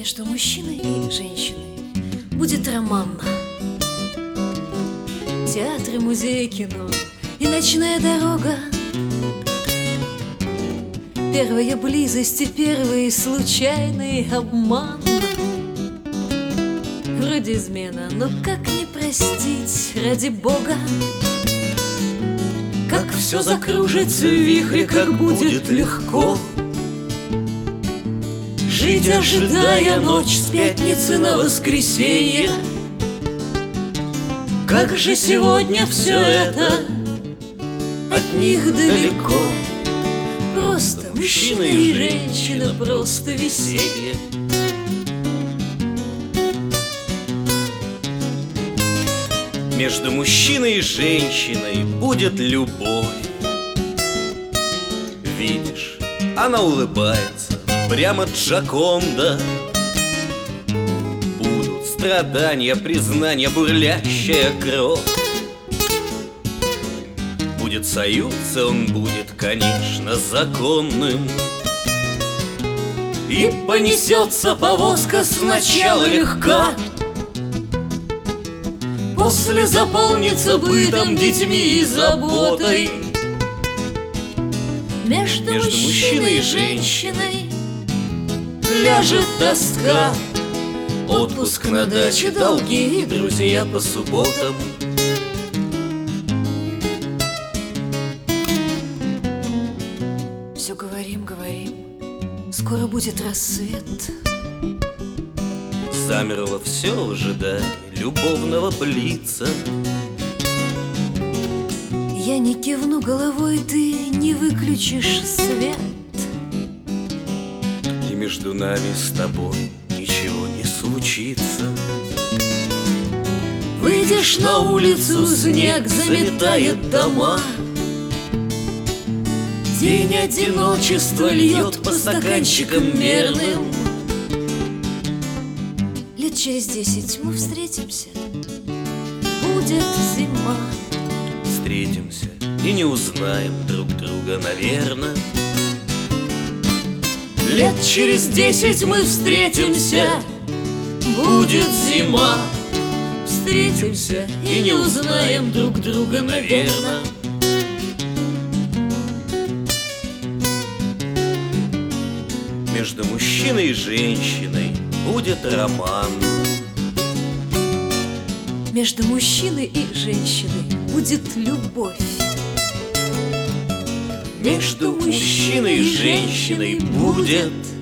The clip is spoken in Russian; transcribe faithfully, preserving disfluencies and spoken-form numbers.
Между мужчиной и женщиной будет роман. Театры, музеи, кино и ночная дорога. Первая близость и первый случайный обман. Вроде измена, но как не простить, ради Бога? Как все закружится в вихре, как будет легко жить, ожидая ночь с пятницы на воскресенье. Как же сегодня все это от них далеко. Просто мужчина и женщина, просто веселье. Между мужчиной и женщиной будет любовь. Видишь, она улыбается, прямо Джоконда. Будут страдания, признания, бурлящая кровь. Будет союз, и он будет, конечно, законным. И понесется повозка сначала легка, после заполнится бытом, детьми и заботой. Между, Между мужчиной и женщиной ляжет тоска. Отпуск на даче, долги и друзья по субботам. Все говорим, говорим, скоро будет рассвет. Замерло все в ожидании любовного блица. Я не кивну головой, ты не выключишь свет. И между нами с тобой ничего не случится. Выйдешь на улицу, снег заметает дома. День одиночества льет по стаканчикам мерным. Лет через десять мы встретимся, будет зима. Встретимся и не узнаем друг друга, наверное. Лет через десять мы встретимся, будет зима. Встретимся и не узнаем друг друга, наверное. Между мужчиной и женщиной будет роман. Между мужчиной и женщиной будет любовь. Между мужчиной и женщиной будет